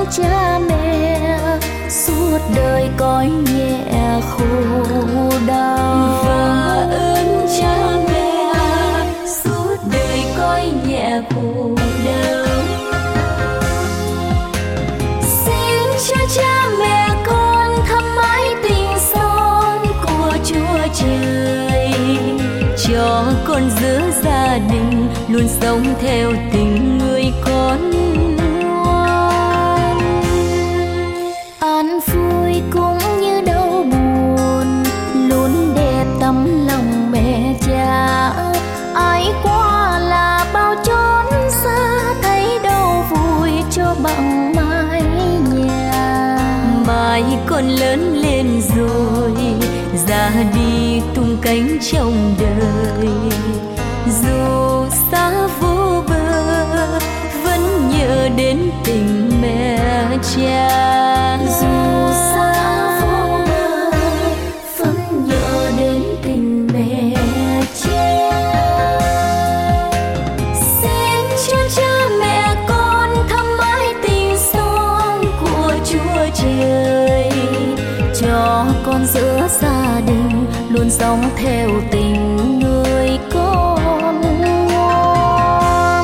cha mẹ, suốt đời cõi nhẹ khổ đau. Và ơn cha mẹ suốt đời cõi nhẹ khổ đau. Xin cho cha mẹ con thắm mãi tình son của Chúa Trời, cho con giữa gia đình luôn sống theo tình người con ngoan. an vui cũng như đau buồn luôn đẹp tấm lòng mẹ cha. Ai qua là bao chốn xa, thấy đâu vui cho bằng mái nhà. Mai con lớn lên rồi, ra đi tung cánh trong đời. Dù xa vô bờ, vẫn nhớ đến tình mẹ cha. Dù xa vô bờ, vẫn nhớ đến tình mẹ cha. Xin cho cha mẹ con thắm mãi tình son của Chúa Trời, cho con giữa gia đình luôn sống theo tình người con ngoan.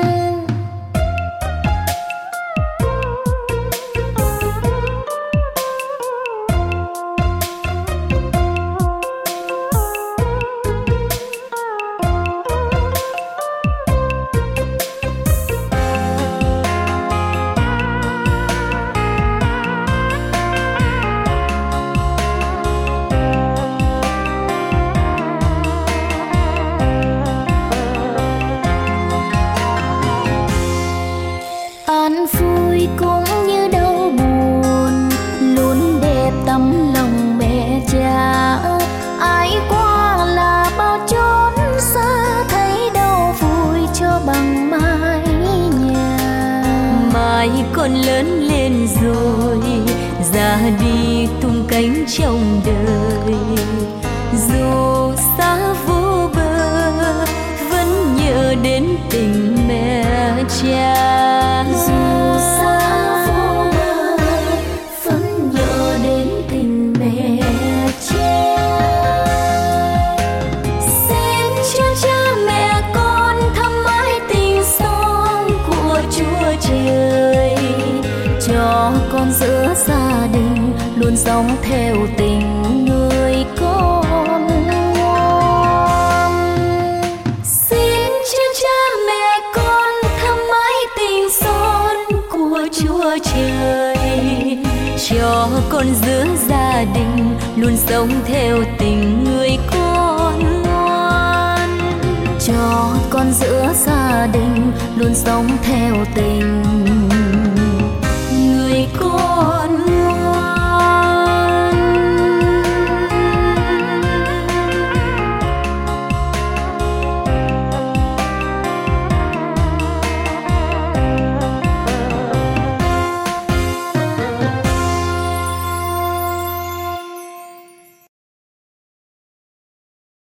An vui cũng như đau buồn luôn đẹp tấm lòng mẹ cha. Ai qua là bao chốn xa, thấy đâu vui cho bằng mái nhà. Mai con lớn lên rồi, ra đi tung cánh trong đời. Dù xa vô bờ, vẫn nhớ đến tình mẹ cha. Dù xa vô bờ, vẫn nhớ đến tình mẹ cha. Xin cho cha mẹ con thắm mãi tình son của Chúa Trời, cho con giữa gia đình luôn sống theo tình người con ngoan. Xin cho cha mẹ con thắm mãi tình son của Chúa Trời, cho con giữa gia đình luôn sống theo tình người con ngoan. cho con giữa gia đình luôn sống theo tình